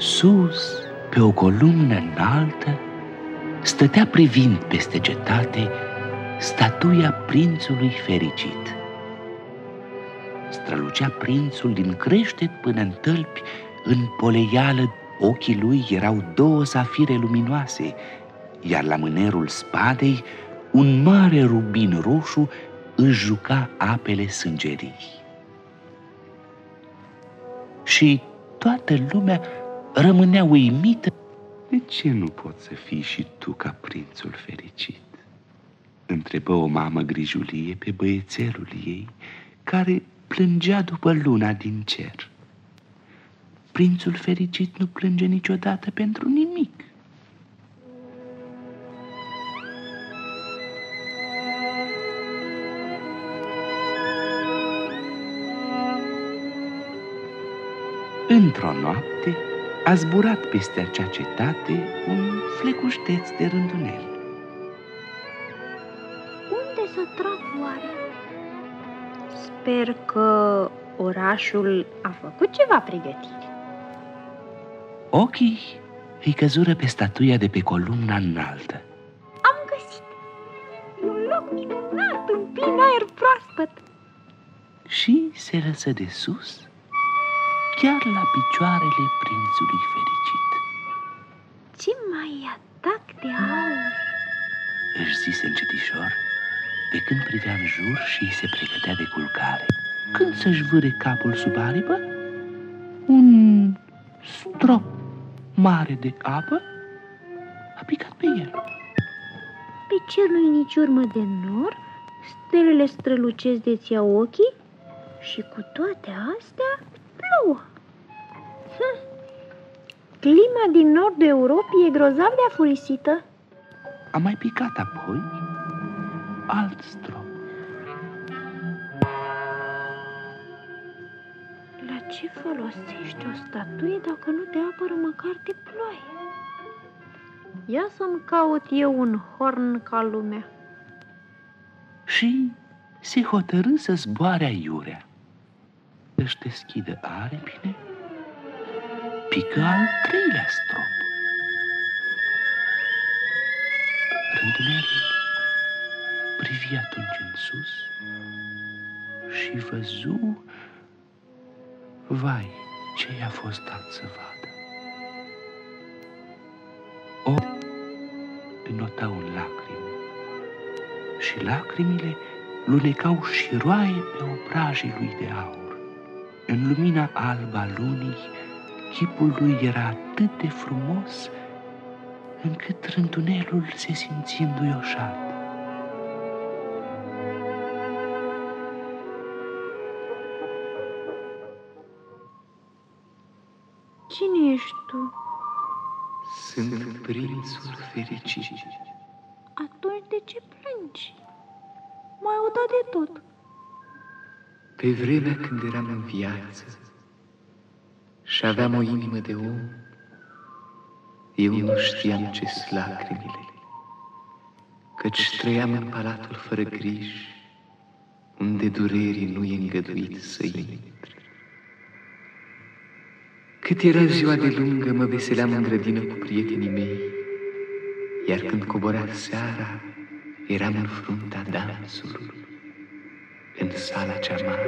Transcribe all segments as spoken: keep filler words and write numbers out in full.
Sus, pe o columnă înaltă, stătea privind peste cetate statuia prințului fericit. Strălucea prințul din creștet până în tălpi, în poleială ochii lui erau două safire luminoase, iar la mânerul spadei un mare rubin roșu își juca apele sângerii. Și toată lumea rămânea uimită. De ce nu poți să fii și tu ca prințul fericit? Întrebă o mamă grijulie pe băiețelul ei, care plângea după luna din cer. Prințul fericit nu plânge niciodată pentru nimic. Într-o noapte a zburat peste acea cetate un flecușteț de rândunel. Unde să trag oare? Sper că orașul a făcut ceva pregătiri. Ochii îi căzură pe statuia de pe columna înaltă. Am găsit! E un loc minunat, în plin aer proaspăt. Și se lăsă de sus, chiar la picioarele prințului fericit. Ce mai atac de aur! Își zise încetișor, pe când privea în jur și se pregătea de culcare. Când să-și vâre capul sub aripă, un strop mare de apă a picat pe el. Pe cer nu-i nici urmă de nor, stelele strălucesc de-ți iau ochii și cu toate astea plouă. Hm. Clima din nordul Europei e grozav de afurisită. A mai picat apoi alt strop. La ce folosește o statuie dacă nu te apără măcar de ploaie? Ia să-mi caut eu un horn ca lumea. Și se hotărâ să zboare aiurea. Își deschidă aripile, pică al treilea strop. Rândunelul privi atunci în sus și văzu, vai, ce i-a fost dat să vadă. O înotau în lacrimi și lacrimile lunecau șiroaie pe obrajii lui de aur. În lumina albă a lunii, chipul lui era atât de frumos încât rândunelul se simți înduioșat. Cine ești tu? Sunt prințul fericit. Atunci de ce plângi? M-ai udat de tot. Pe vremea când eram în viață și aveam o inimă de om, eu nu știam ce-s lacrimile, căci trăiam în palatul fără griji, unde durerii nu e îngăduit să intre. Cât era ziua de lungă, mă veseleam în grădină cu prietenii mei, iar când cobora seara, eram în fruntea dansului, în sala cea mare.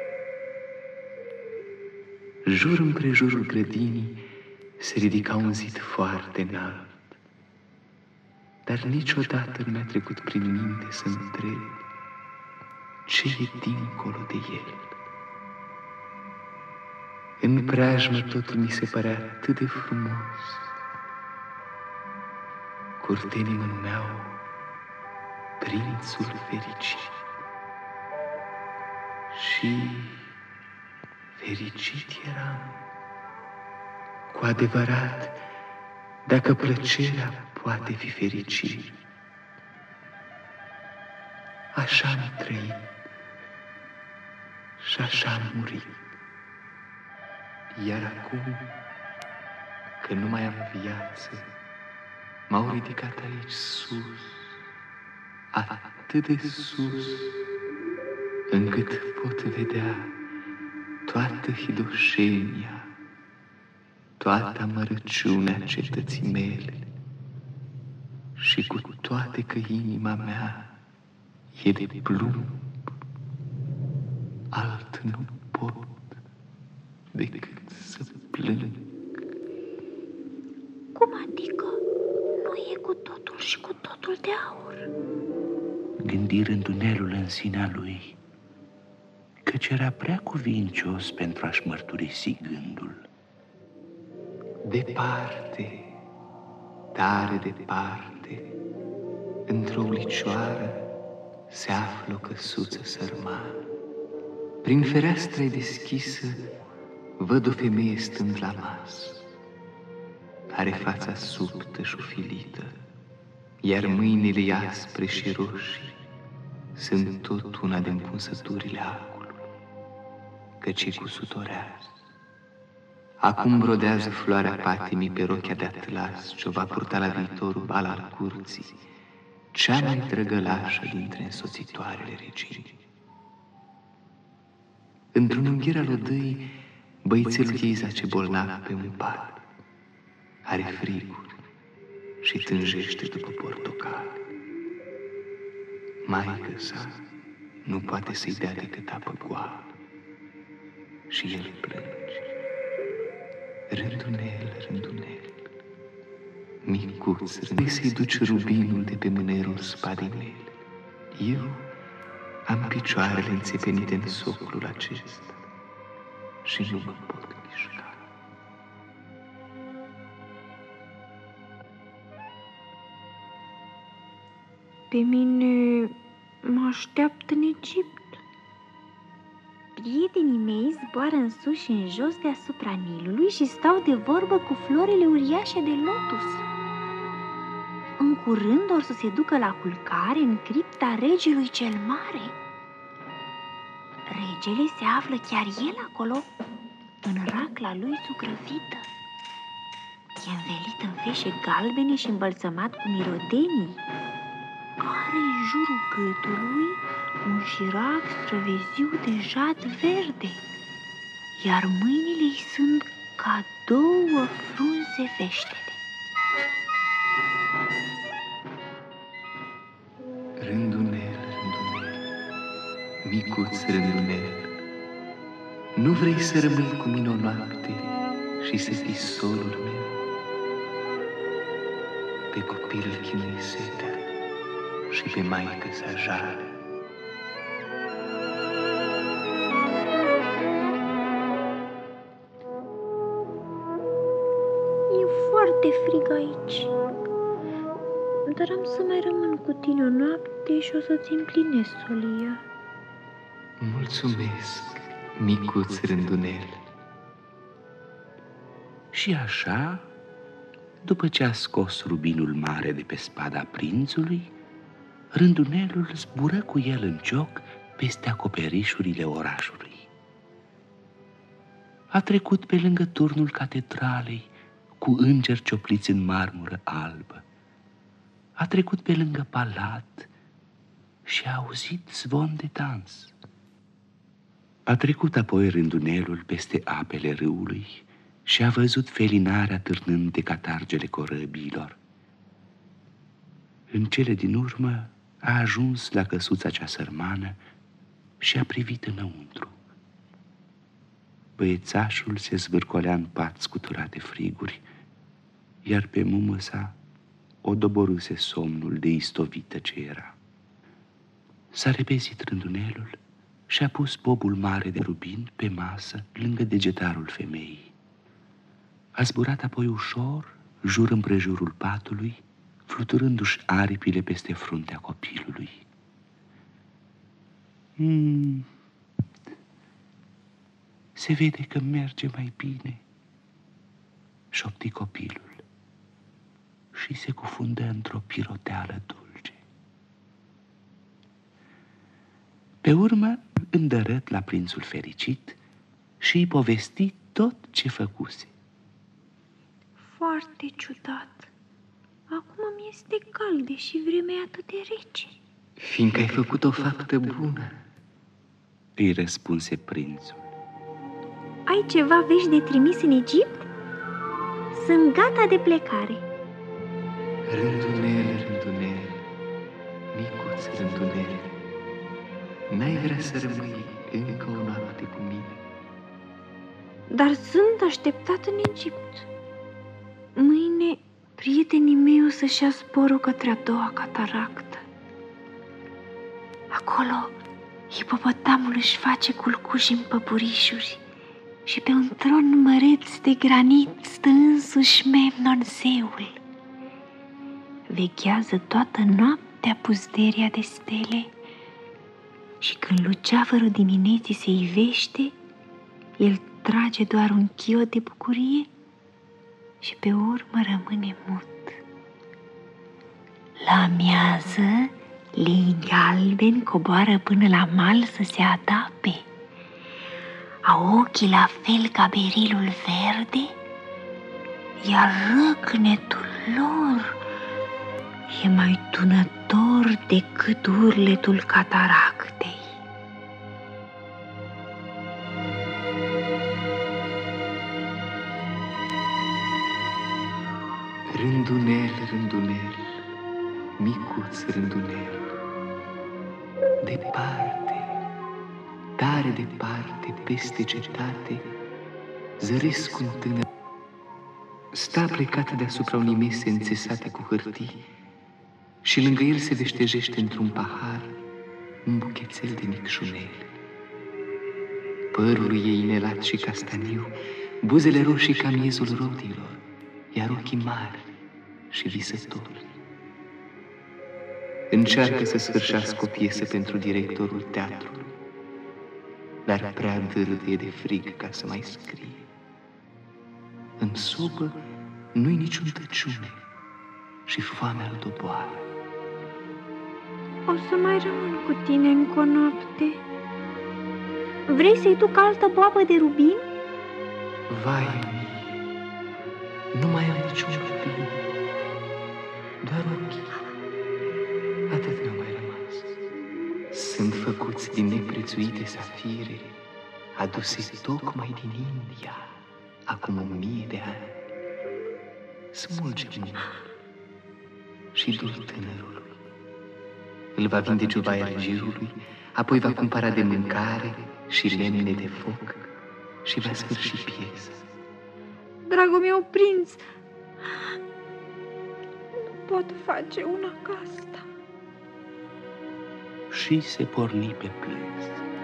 Jur împrejurul grădinii se ridica un zid foarte înalt, dar niciodată nu mi-a trecut prin minte să întreb ce e dincolo de el. În preajmă totul mi se părea atât de frumos. Curtenii mă numeau Prințul Fericit. Și fericit eram. Cu adevărat, dacă plăcerea poate fi fericire. Așa am trăit și așa am murit. Iar acum, că nu mai am viață, m-au ridicat aici sus, atât de sus, încât pot vedea toată hidoșenia toată amărăciunea cetății mele, și cu toate că inima mea e de plumb, alt nu pot decât să plâng. Cum adică? Nu e cu totul și cu totul de aur? Gândi Rândunelul în sinea lui, căci era prea cuvincios pentru a-și mărturisi gândul. Departe, tare departe, într-o ulicioară se află o căsuță sărmană. Prin fereastra deschisă văd o femeie stând la masă. Are fața subtă și ufilită, iar mâinile aspre și roșii sunt tot una din punsăturile acului, căci e cusutorează. Acum brodează floarea patimii pe rochea de atlas ce-o va purta la viitorul bal al curții, cea mai drăgălașă dintre însoțitoarele reginii. Într-un ungher al odăii, băițelul ei zace bolnav pe un pat. Are friguri și tânjește după portocale. Maică sa nu poate să-i dea decât apă goală și el plânge. Rândunel, Rândunel, micuț, Rândunel, să-i duci rubinul de pe mânerul spadei mele. Eu am picioarele înțepenite în soclul acesta și nu mă pot mișca. Pe mine mă așteaptă în Egipt. Prietenii mei zboară în sus și în jos deasupra Nilului și stau de vorbă cu florile uriașe de lotus. În curând or să se ducă la culcare în cripta regelui cel mare. Regele se află chiar el acolo, în racla lui zugrăvită. E învelit în feșe galbene și îmbălțămat cu mirodenii. Are în jurul gâtului un șirac străveziu de jad verde, iar mâinile îi sunt ca două frunze veștede. Rândunel, Rândunel, micuț Rândunel, nu vrei să rămâi cu mine o noapte și să fii solul meu? Pe copil îl chinui setea și pe maică sa jale. E foarte frig aici, dar am să mai rămân cu tine o noapte și o să-ți împlinesc solia. Mulțumesc, micuț Rândunel. Și așa, după ce a scos rubinul mare de pe spada prințului, Rândunelul zbură cu el în cioc peste acoperișurile orașului. A trecut pe lângă turnul catedralei cu îngeri ciopliți în marmură albă. A trecut pe lângă palat și a auzit zvon de dans. A trecut apoi Rândunelul peste apele râului și a văzut felinarea târnând de catargele corăbiilor. În cele din urmă a ajuns la căsuța cea sărmană și a privit înăuntru. Băiețașul se zvârcolea în pat scuturat de friguri, iar pe mumă sa o doboruse somnul de istovită ce era. S-a repezit Rândunelul și a pus bobul mare de rubin pe masă lângă degetarul femeii. A zburat apoi ușor, jur împrejurul patului, fluturându-și aripile peste fruntea copilului. Hmm. Se vede că merge mai bine, șopti copilul și se cufundă într-o piroteală dulce. Pe urmă îndărât la prințul fericit și îi povesti tot ce făcuse. Foarte ciudat. Acum mi este cald, deși vremea e atât de rece. Fiindcă ai făcut o faptă bună, îi răspunse prințul. Ai ceva vești de trimis în Egipt? Sunt gata de plecare. Rândunel, rândunel, micuț rândunel, n-ai vrea să rămâi încă o noapte cu mine? Dar sunt așteptat în Egipt. Mâine prietenii mei o să-și ia zborul către a doua cataractă. Acolo hipopotamul își face culcuși în păpurișuri și pe un tron măreț de granit stă însuși Memnon zeul. Veghează toată noaptea puzderia de stele și când luceafărul dimineții se ivește, el trage doar un chiot de bucurie și pe urmă rămâne mut. La amiază, lei galbeni coboară până la mal să se adape. Au ochii la fel ca berilul verde, iar răcnetul lor e mai tunător decât urletul cataractei. Rândunel, rândunel, micuț rândunel, departe, tare departe, peste cetate, zăresc un tânăr. Sta plecat deasupra unei mese înțesate cu hârtii și lângă el se veștejește într-un pahar un buchețel de micșunele. Părul ei inelat și castaniu, buzele roșii ca miezul rodilor, iar ochii mari și visători. Încearcă să sfârșească o piesă pentru directorul teatrului, dar prea dârdie de frig ca să mai scrie. În sobă nu-i niciun tăciune și foamea îl doboară. O să mai rămân cu tine încă o noapte. Vrei să-i duc altă boabă de rubin? Vai mie, nu mai am niciun rubin, doar ochii. Atât mi-au mai rămas. Sunt făcuți din neprețuite safire, aduse tocmai din India, acum o mie de ani. Smulge mâna și du-l tânărului. Îl va vinde Giubaia Girului, apoi va cumpăra de mâncare și lemne de foc și va sfârși piesa. Dragul meu prinț, nu pot face una ca asta. Și se porni pe plâns.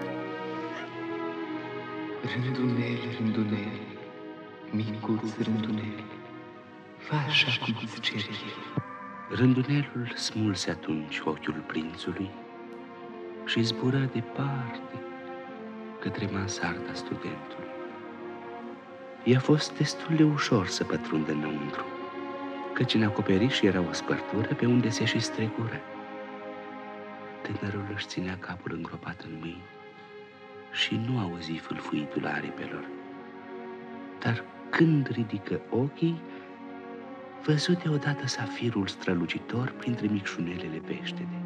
Rândunel, rândunel, micuț rândunel, fă așa cum îți cer el. Rândunelul smulse atunci ochiul prințului și zbură departe către mansarda studentului. I-a fost destul de ușor să pătrundă înăuntru, căci în acoperiș era o spărtură pe unde se și strecură. Tânărul își ținea capul îngropat în mâini și nu auzi fâlfâitul aripelor. Dar când ridică ochii, văzu deodată safirul strălucitor printre micșunelele peștede.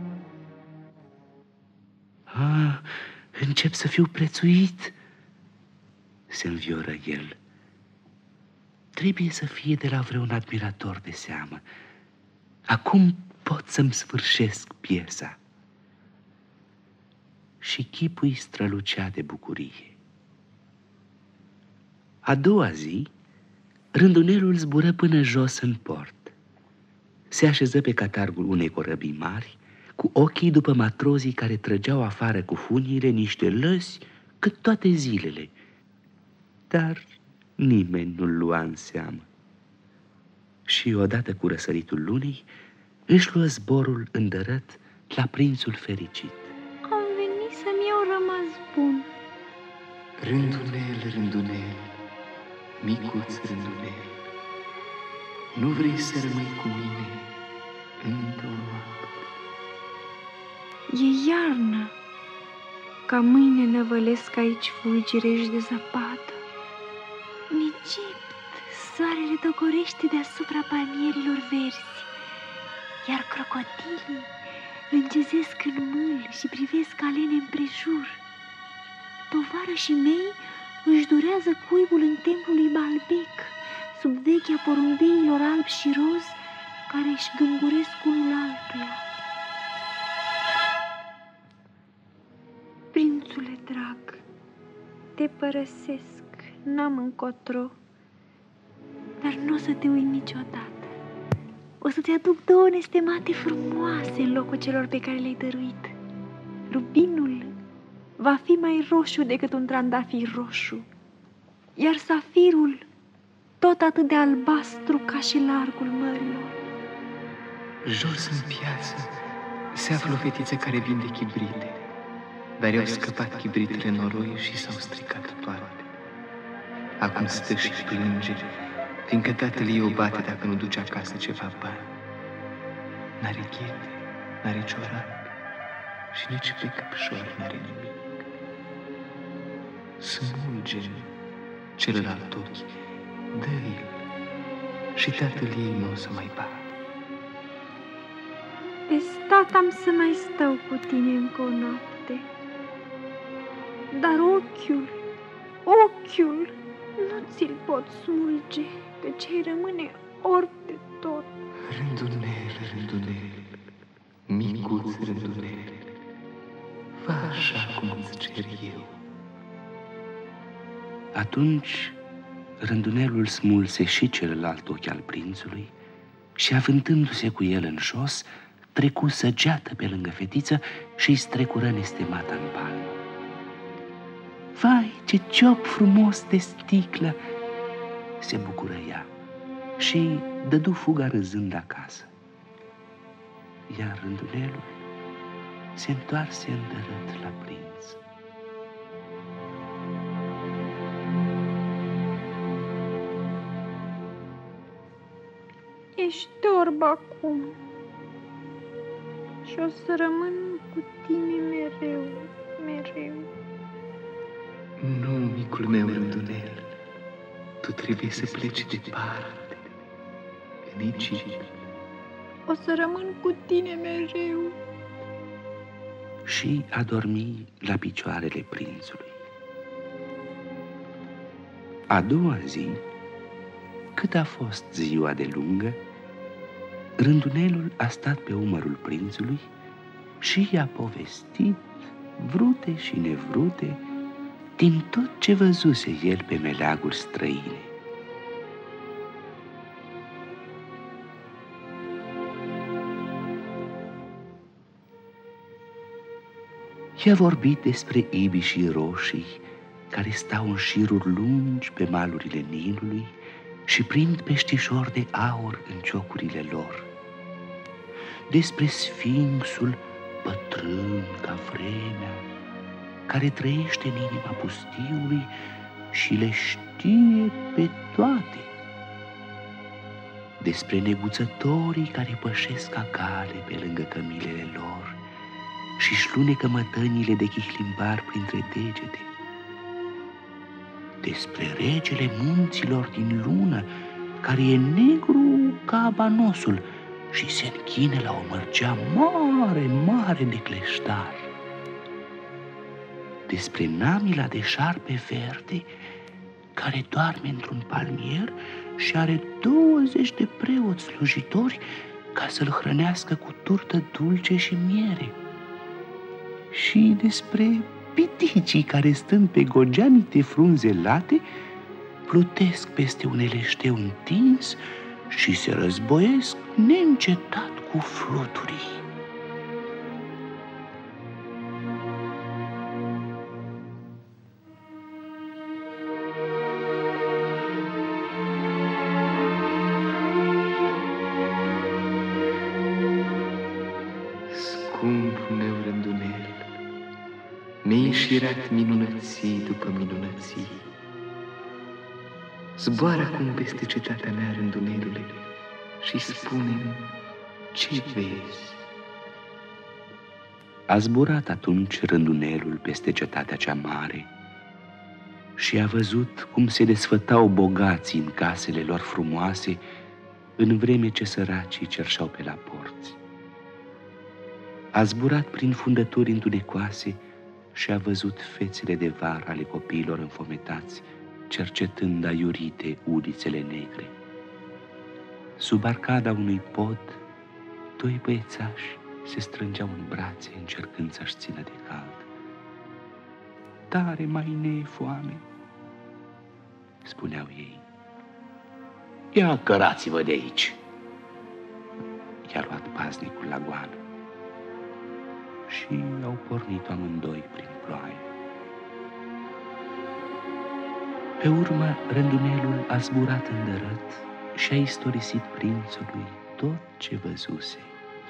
Ah, încep să fiu prețuit, se învioră el. Trebuie să fie de la vreun admirator de seamă. Acum pot să-mi sfârșesc piesa. Și chipul-i strălucea de bucurie. A doua zi, rândunelul zbură până jos în port. Se așeză pe catargul unei corăbii mari, cu ochii după matrozii care trăgeau afară cu funiile niște lăsi cât toate zilele. Dar nimeni nu-l lua în seamă. Și odată cu răsăritul lunii, își luă zborul îndărăt la prințul fericit. Am venit să-mi iau rămas bun. Rândunel, rândunel, micuț rândunel, nu vrei să rămâi cu mine încă o noapte? E iarnă, ca mâine năvălesc aici fulgirești de zăpadă. În Egipt, soarele dogorește deasupra palmierilor verzi, iar crocodilii lângezesc în mâl și privesc alene împrejur. Tovarășii mei își durează cuibul în templul lui Baalbec sub vechea porumbeilor albi și roz care își gânguresc unul altuia. Prințule drag, te părăsesc, n-am încotro, dar nu o să te uit niciodată. O să-ți aduc două nestemate frumoase în locul celor pe care le-ai dăruit. Rubinul va fi mai roșu decât un trandafir roșu, iar safirul tot atât de albastru ca și largul mărilor. Jos în piață se află o fetiță care vinde chibrite, dar i-au scăpat chibritele noroi și s-au stricat toate. Acum stă și plânge, fiindcă tatăl ei o bate dacă nu duce acasă ceva bani. N-are ghete, n-are ciorapi și nici pe căpșor n-are nimic. Smulge celălalt ochi, dă-i-l și tatăl ei nu o să mai bată. Pe stat am să mai stau cu tine încă o noapte, dar ochiul, ochiul nu ți-l pot smulge, căci ai rămâne orb de tot. Rândunel, rândunel, micuț rândunel, fă așa cum îți cer eu. Atunci rândunelul smulse și celălalt ochi al prințului și, avântându-se cu el în jos, trecu săgeată pe lângă fetiță și îi strecură nestemata în palmă. Vai, ce ciop frumos de sticlă! Se bucură ea și dădu fuga râzând acasă. Iar rândunelul se întoarse îndărât la prinț. Ești orb acum și o să rămân cu tine mereu, mereu. Nu, micul meu rândunel, tu trebuie să pleci departe, în Egipt. O să rămân cu tine mereu. Și a dormi la picioarele prințului. A doua zi, cât a fost ziua de lungă, rândunelul a stat pe umărul prințului și i-a povestit, vrute și nevrute, din tot ce văzuse el pe meleaguri străine. I-a vorbit despre ibișii roșii care stau în șiruri lungi pe malurile Nilului și prind peștișori de aur în ciocurile lor, despre sfinxul bătrân ca vremea, care trăiește în inima pustiului și le știe pe toate, despre neguțătorii care pășesc ca cale pe lângă cămilele lor și-și lunecă mătănile de chihlimbar printre degete, despre regele munților din lună, care e negru ca abanosul și se închine la o mărgea mare, mare de cleștar, despre namila de șarpe verde, care doarme într-un palmier și are douăzeci de preoți slujitori ca să-l hrănească cu turtă dulce și miere, și despre piticii care, stând pe gogeanite frunze late, plutesc peste un eleșteu întins și se războiesc neîncetat cu fluturii. Scumpul meu rândunel, mi-ai înșirat minunății după minunății. Zboară acum peste cetatea mea, rândunelule, și spune-mi ce vezi. A zburat atunci rândunelul peste cetatea cea mare și a văzut cum se desfătau bogații în casele lor frumoase, în vreme ce săracii cerșeau pe la porți. A zburat prin fundături întunecoase și a văzut fețele de vară ale copiilor înfometați, cercetând aiurite ulițele negre. Sub arcada unui pod, doi băiețași se strângeau în brațe, încercând să-și țină de cald. Tare mai ne foame, spuneau ei. Ia cărați-vă de aici! I-a luat paznicul la goană și au pornit amândoi prin ploaie. Pe urmă, rândunelul a zburat îndărât și a istorisit prințului tot ce văzuse.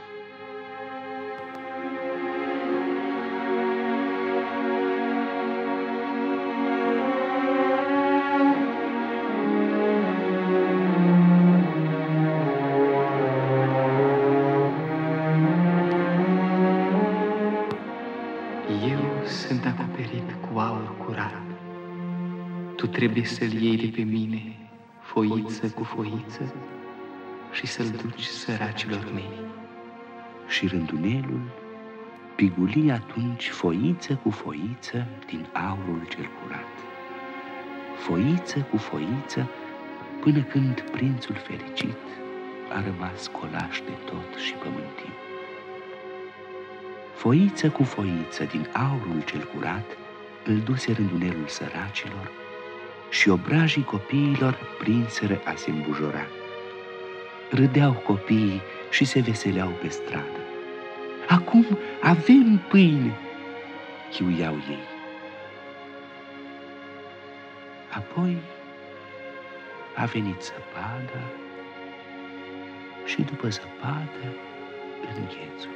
Eu sunt acoperit cu aur curat. Tu trebuie să-l iei de pe mine, foiță cu foiță, și să-l duci săracilor mei. Și rândunelul piguli atunci foiță cu foiță din aurul cel curat. Foiță cu foiță, până când prințul fericit a rămas colaș de tot și pământiu. Foiță cu foiță din aurul cel curat îl duse rândunelul săracilor și obrajii copiilor prinseră a se îmbujora. Râdeau copiii și se veseleau pe stradă. Acum avem pâine, chiuiau ei. Apoi a venit zăpada și după zăpadă înghețul.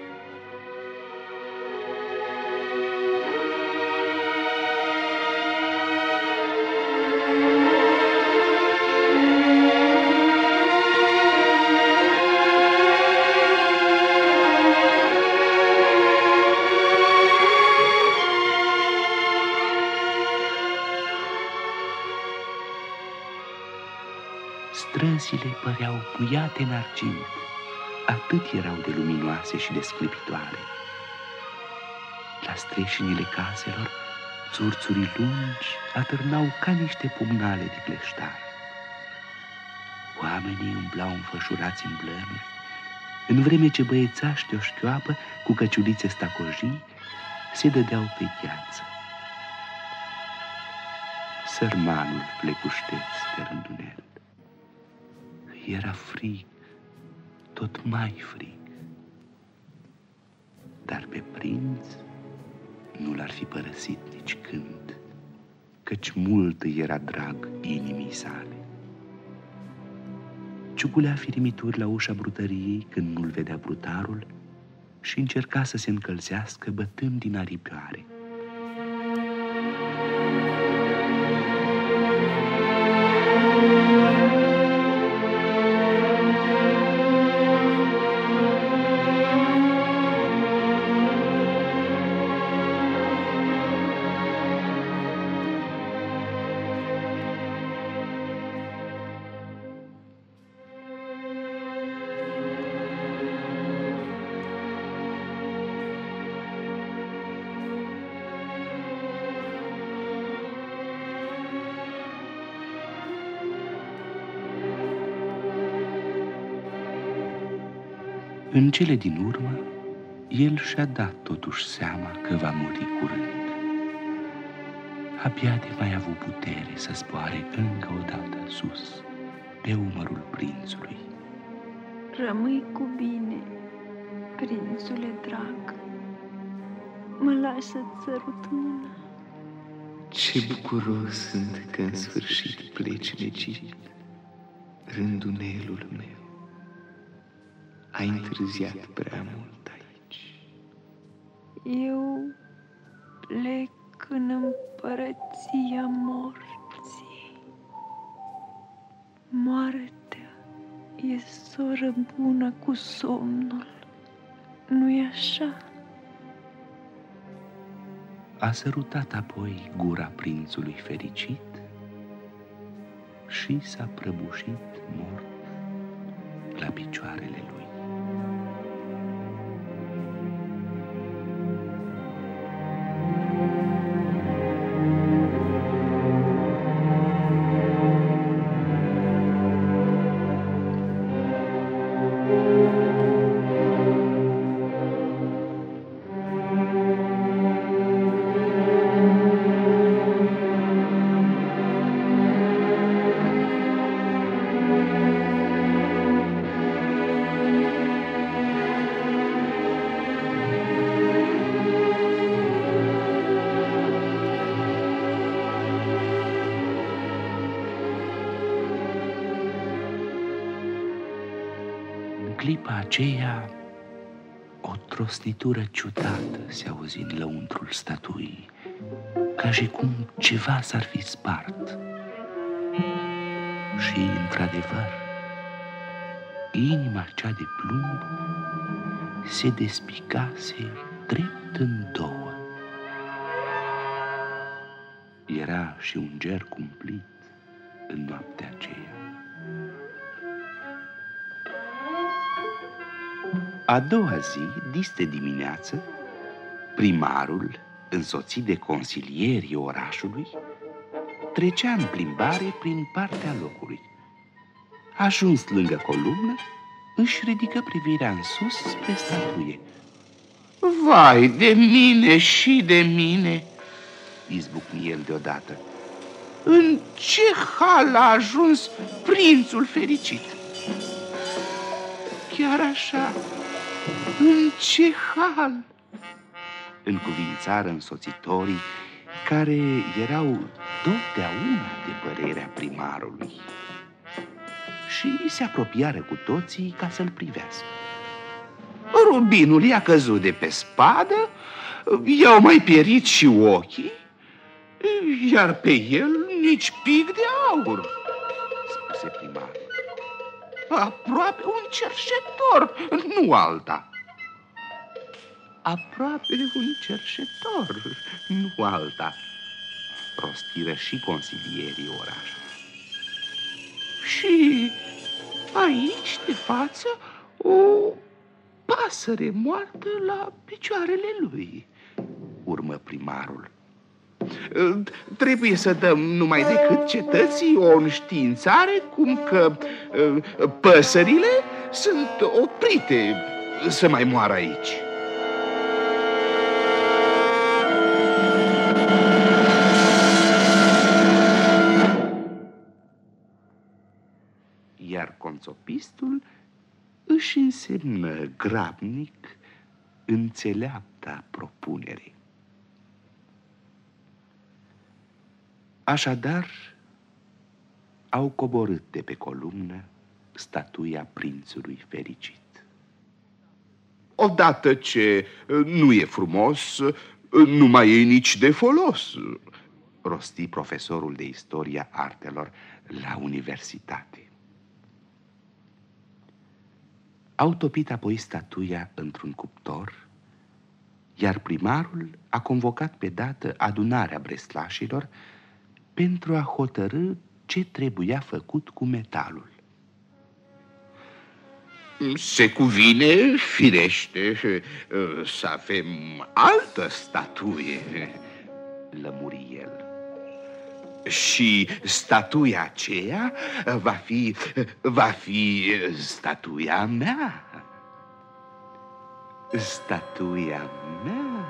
Străzile păreau puiate în argint, atât erau de luminoase și de sclipitoare. La streșinile caselor, țurțurii lungi atârnau ca niște pumnale de cleștar. Oamenii umblau înfășurați în blănuri, în vreme ce băiețași de o șchioapă cu căciulițe stacojii se dădeau pe gheață. Sărmanul flecușteț de rândunel. Era frig, tot mai frig, dar pe prinț nu l-ar fi părăsit nici când, căci mult îi era drag inimii sale. Ciuculea firimituri la ușa brutăriei când nu-l vedea brutarul și încerca să se încălzească bătând din aripioare. În cele din urmă, el și-a dat totuși seama că va muri curând. Abia de mai avut putere să zboare încă o dată sus, pe umărul prințului. Rămâi cu bine, prințule drag. Mă lași să-ți sărut mâna. Ce bucuros sunt că în sfârșit pleci în Egipt, rândunelul meu. Ai întârziat prea mult aici. Eu plec în împărăția morții. Moartea e soră bună cu somnul, nu-i așa? A sărutat apoi gura prințului fericit și s-a prăbușit mort la picioarele lui. clipa aceea, o trosnitură ciudată se auzi în lăuntrul statuii, ca și cum ceva s-ar fi spart. Și, într-adevăr, inima cea de plumb se despicase drept în două. Era și un ger cumplit în noaptea aceea. A doua zi, diste dimineață, primarul, însoțit de consilierii orașului, trecea în plimbare prin partea locului. Ajuns lângă columnă, își ridică privirea în sus spre statuie. Vai de mine și de mine, izbucni el deodată. În ce hal a ajuns prințul fericit? Chiar așa, în ce hal? Încuvințară însoțitorii, care erau totdeauna de părerea primarului, și se apropiară cu toții ca să-l privească. Rubinul i-a căzut de pe spadă, i-au mai pierit și ochii, iar pe el nici pic de aur, spuse primarul. Aproape un cerșetor, nu alta. Aproape un cerșetor, nu alta, rostiră și consilierii orașului. Și aici, de față, o pasăre moartă la picioarele lui, urmă primarul. Trebuie să dăm numai decât cetății o înștiințare cum că păsările sunt oprite să mai moară aici. Iar conțopistul își însemnă grabnic înțeleapta propunere. Așadar, au coborât de pe columnă statuia prințului fericit. Odată ce nu e frumos, nu mai e nici de folos, rosti profesorul de istoria artelor la universitate. Au topit apoi statuia într-un cuptor, iar primarul a convocat pe dată adunarea breslașilor pentru a hotărâ ce trebuia făcut cu metalul. Se cuvine, firește, să avem altă statuie, lămuri el. Și statuia aceea va fi, va fi statuia mea. Statuia mea,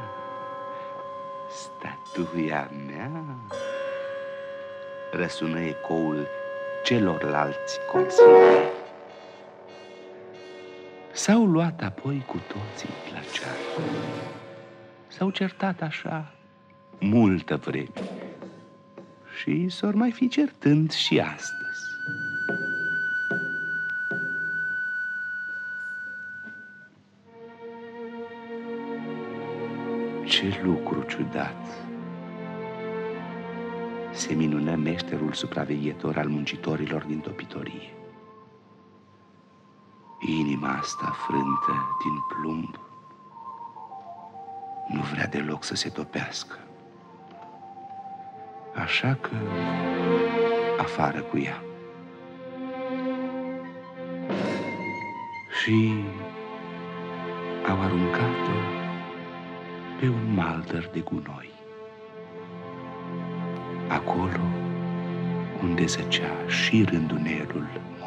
statuia mea, răsună ecoul celorlalți consilieri. S-au luat apoi cu toții la ceartă. S-au certat așa multă vreme și s-or mai fi certând și astăzi. Ce lucru ciudat! Se minună meșterul supraveghetor al muncitorilor din topitorie. Inima asta frântă din plumb nu vrea deloc să se topească. Așa că afară cu ea. Și au aruncat-o pe un maldăr de gunoi, acolo unde zăcea și rândunerul